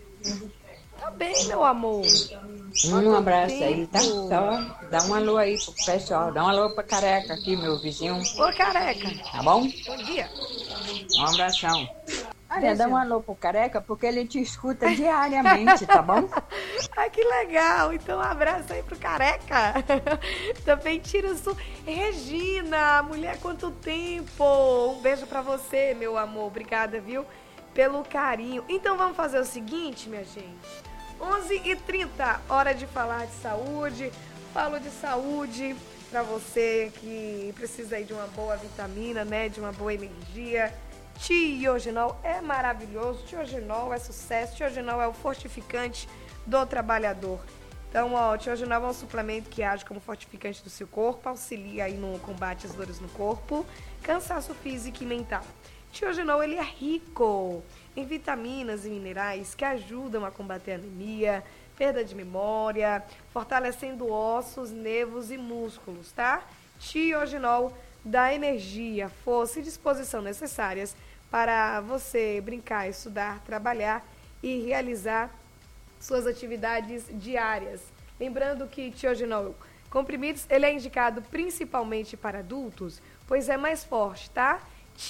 Tá bem, meu amor. Um Quanto abraço aí, tá? tempo. Só dá um alô aí pro pessoal. Dá um alô pra Careca aqui, meu vizinho. Ô, Careca. Tá bom? Bom dia. Um abração. Olha, Deixa. dá um alô pro Careca porque ele te escuta diariamente, tá bom? Ai, que legal. Então, um abraço aí pro Careca. Também tira o som. Regina, mulher, quanto tempo. Um beijo pra você, meu amor. Obrigada, viu? Pelo carinho. Então, vamos fazer o seguinte, minha gente. onze e trinta, hora de falar de saúde. Falo de saúde pra você que precisa aí de uma boa vitamina, né? De uma boa energia. Tiogenol é maravilhoso, Tiogenol é sucesso, Tiogenol é o fortificante do trabalhador. Então, ó, o Tiogenol é um suplemento que age como fortificante do seu corpo, auxilia aí no combate às dores no corpo, cansaço físico e mental. Tiogenol, ele é rico em vitaminas e minerais que ajudam a combater a anemia, perda de memória, fortalecendo ossos, nervos e músculos, tá? Tiogenol dá energia, força e disposição necessárias para você brincar, estudar, trabalhar e realizar suas atividades diárias. Lembrando que Tiogenol comprimidos, ele é indicado principalmente para adultos, pois é mais forte, tá?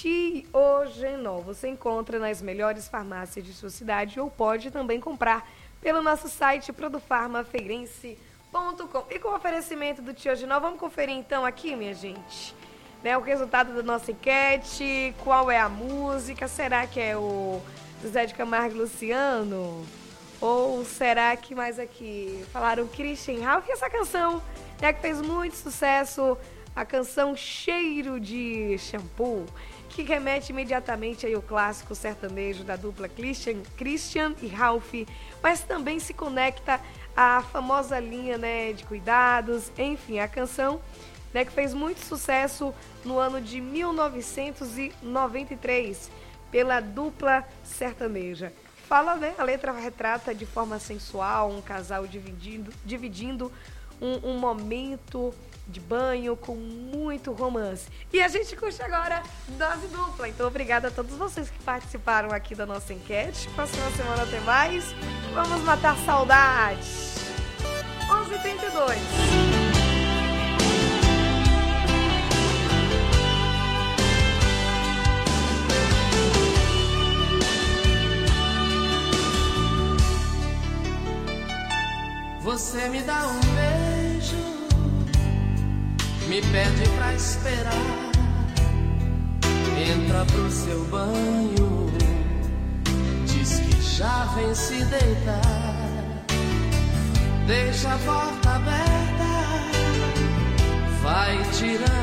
Tiogenol, você encontra nas melhores farmácias de sua cidade ou pode também comprar pelo nosso site produfarma feirense ponto com. E com o oferecimento do Tiogenol, vamos conferir então aqui, minha gente, né, o resultado da nossa enquete, qual é a música, será que é o Zezé de Camargo e Luciano? Ou será que mais aqui falaram Christian Ralph? E essa canção, né, que fez muito sucesso, a canção Cheiro de Shampoo, que remete imediatamente aí ao clássico sertanejo da dupla Christian, Christian e Ralph, mas também se conecta à famosa linha, né, de cuidados, enfim, a canção, né, que fez muito sucesso no ano de mil novecentos e noventa e três pela dupla sertaneja. Fala, né, a letra retrata de forma sensual um casal dividindo, dividindo um, um momento de banho com muito romance. E a gente curte agora Dose Dupla. Então, obrigada a todos vocês que participaram aqui da nossa enquete. Próxima semana tem mais. Vamos matar saudades. onze e trinta e dois. Você me dá um beijo, me pede pra esperar, entra pro seu banho, diz que já vem se deitar, deixa a porta aberta, vai tirando